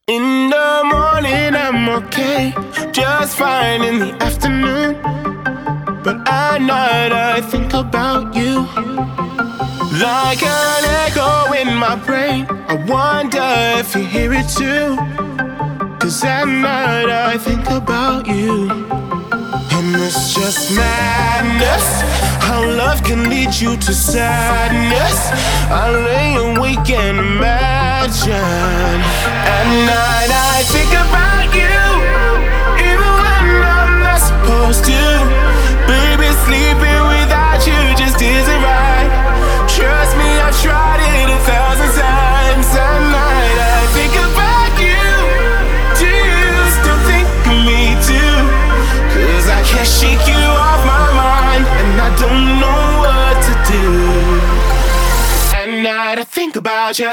In the morning I'm okay, just fine in the afternoon. But at night I think about you, like an echo in my brain. I wonder if you hear it too, 'cause at night I think about you. And it's just madness, how love can lead you to sadness. I lay awake and imagine. At night I think about you, even when I'm not supposed to. Baby, sleeping without you just isn't right. Trust me, I've tried it 1,000 times. At night I think about you. Do you still think of me too? 'Cause I can't shake you off my mind, and I don't know what to do. At night I think about you.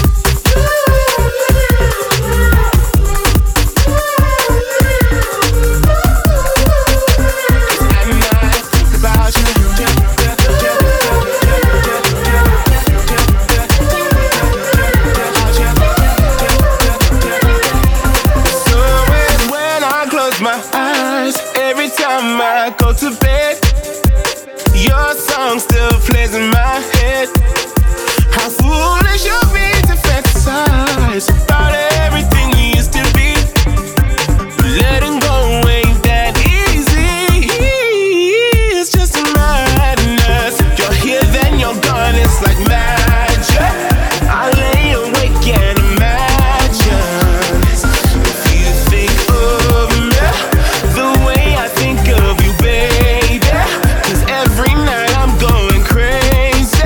Every time I go to bed, your song still plays in my head. How foolish you'll be to fantasize about everything we used to be. But letting go ain't that easy. It's just a madness. You're here, then you're gone. It's like magic. I lay awake and imagine if you think of me the way I think of you, baby. 'Cause every night I'm going crazy.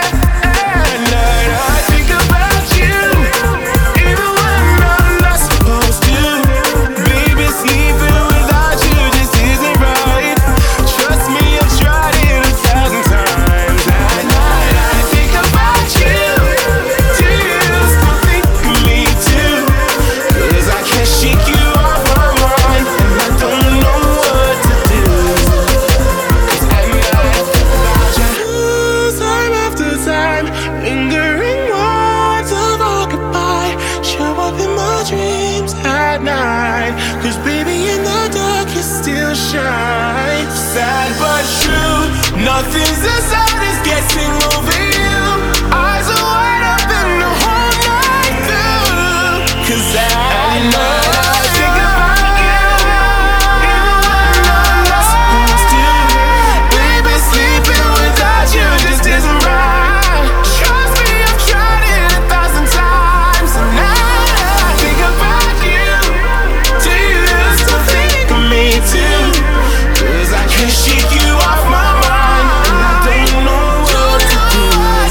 At night I think about you, even when I'm not supposed to. Baby, sleeping without you just isn't right. Trust me, I've tried it 1,000 times. At night I think about you. Do you still think of me too? 'Cause I can't shake you off my mind, and I don't know what to do. 'Cause at night I think about you. Time after time, lingering words of our goodbye show up in my dreams at night. 'Cause baby, in the dark you still shine. Sad but true, nothing's as sad as getting over you. Eyes are wide open the whole night through. 'Cause at night I think about you, even when I'm not supposed to. Baby, sleeping without you just isn't right. Trust me, I've tried it 1,000 times. And now I think about you. Do you still think of me too? 'Cause I can't shake you off my mind, and I don't know what to do.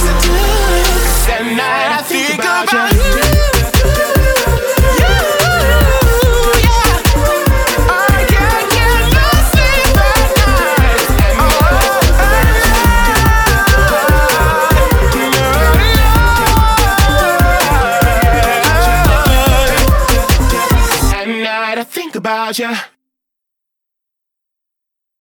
'Cause at night I think about you. I think about you.